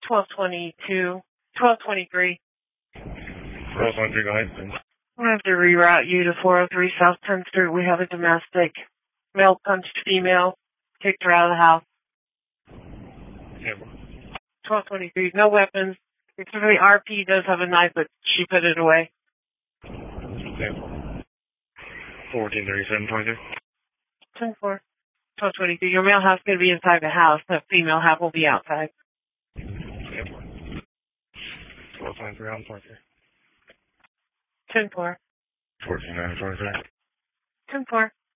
1222, 1223. 1223, go ahead. I'm going to have to reroute you to 403 South 10th Street. We have a domestic male punched female, kicked her out of the house. Yeah. 1223, no weapons. Except for the RP does have a knife, but she put it away. Yeah. 1437, 10-4. 1223, your male half's going to be inside the house. The female half will be outside. Yeah. 1223, on 23. 10-4. 14, 23. 10-4.